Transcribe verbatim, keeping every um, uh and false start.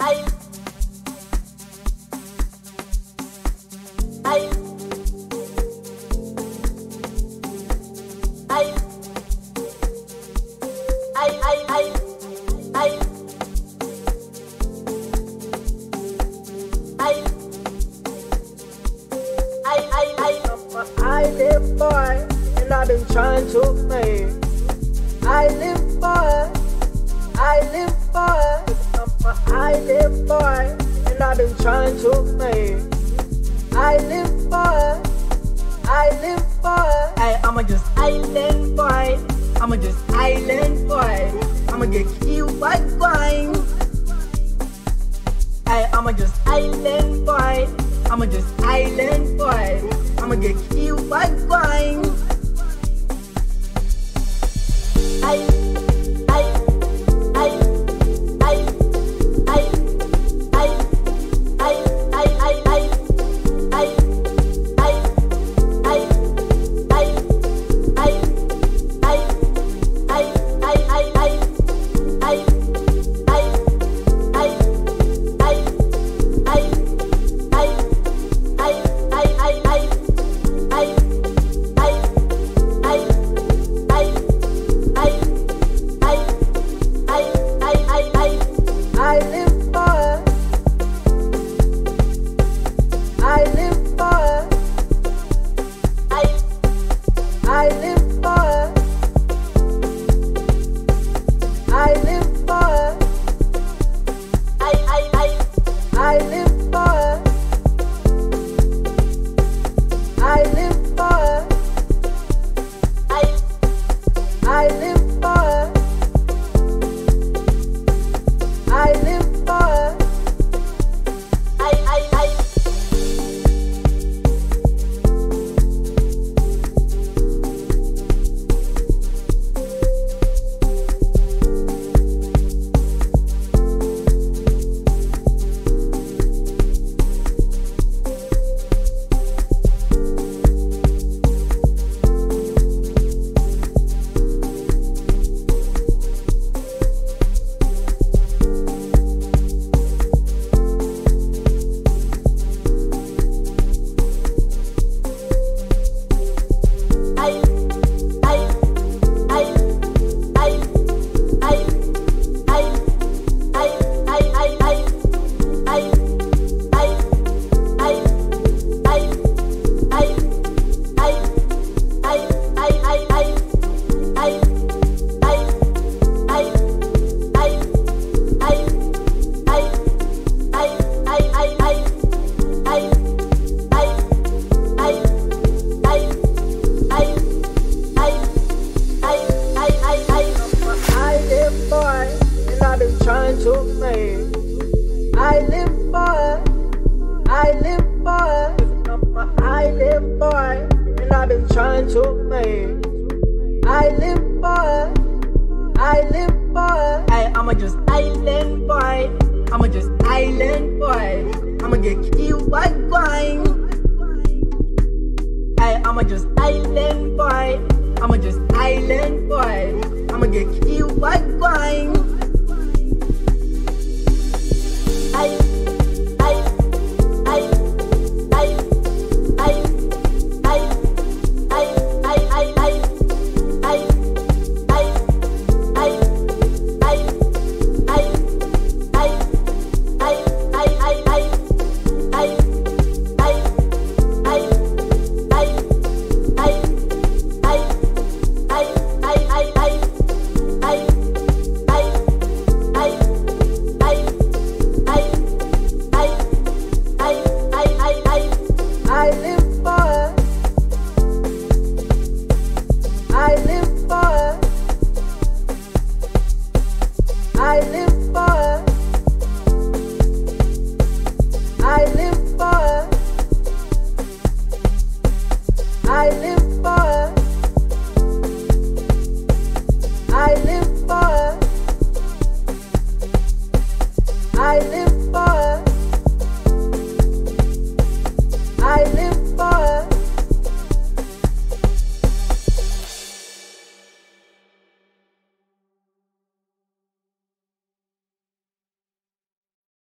I I I I I I I I I I I'm a island boy, and I've been trying to make island boy, island boy. I'm a island boy, and I've been trying to make island boy, island boy. Hey, I'm a just island boy. I'm a just island boy. I'ma get killed by crime. Hey, I'm a just island boy. I'm a just island boy. I'ma get killed by crime. I, I, I, I, I, I, I, I, I, I, I, I, trying to make island boy, island boy. Hey, I'm a just island boy. I'm a just island boy. I'ma get killed by crime. Hey, I'm a just island boy. I'm a just island boy. I'ma get killed by crime. I, I, I, I, I, I. I live